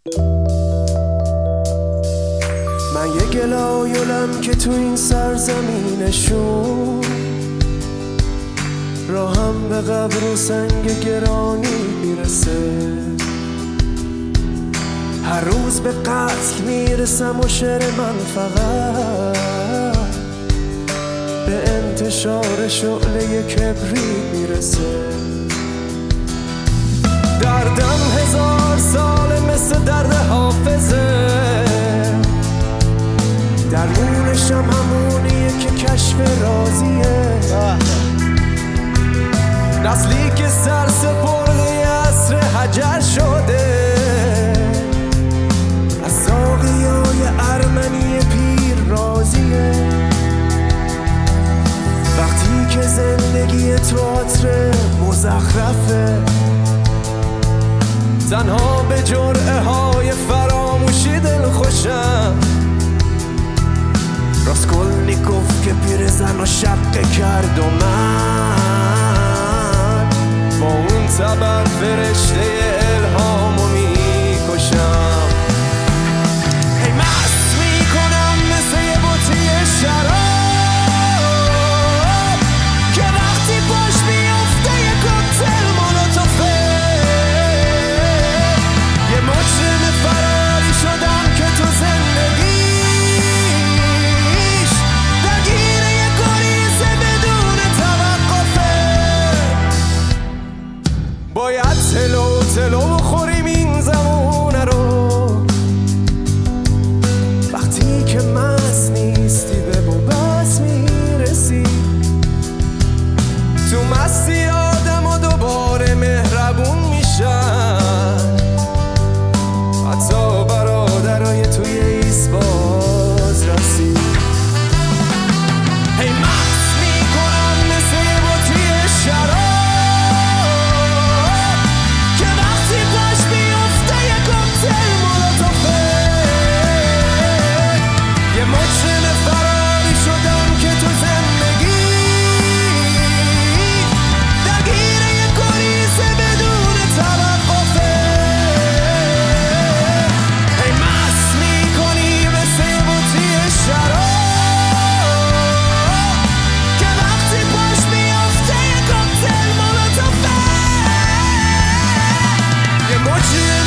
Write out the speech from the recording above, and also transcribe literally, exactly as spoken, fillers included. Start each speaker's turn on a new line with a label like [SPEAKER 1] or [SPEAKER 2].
[SPEAKER 1] من یه گلایولم که تو این سرزمینشون راهم به قبر و سنگ گرانی میرسه. هر روز به قتل میرسم و شعر من فقط به انتشار شعله کبری میرسه. دردم هزار ساله مثل درد حافظه، درمونشم همونیه که کشف رازیه. نسلی که سر سپرده عصر حجر شده، از ساقیای ارمنی پیر راضیه. وقتی که زندگی تئاتر مزخرفه، تنها به جرعه های فراموشی دل خوشم. راسکولنیکوف که پیر زن و شقه کرد و من با اون تبر فرشته الهامو میکشم. هی مست میکنم مثل یه بطری شراب که وقتی پاش میفته یه کوکتل مولوتوفه. یه مجرم فراری شدم که تو زندگیش درگیر یه گریزه بدون توقفه. باید تلو تلو بخوریم این زمونه رو، وقتی که مست نیستی به بوبس میرسی. تو مستی آدم و دوباره مهربون میشن، حتی برادرای توی ایست باز رسی. هی مست میکنم مثل یه بطری شراب که وقتی پاش میفته یه کوکتل مولوتوفه. یه مجرم فراری شدم که تو زندگی درگیر یه گریزه بدون توقفه. هی مست میکنی مثل یه بطری شراب که وقتی پاش میفته یه کوکتل مولوتوفه. یه مجرم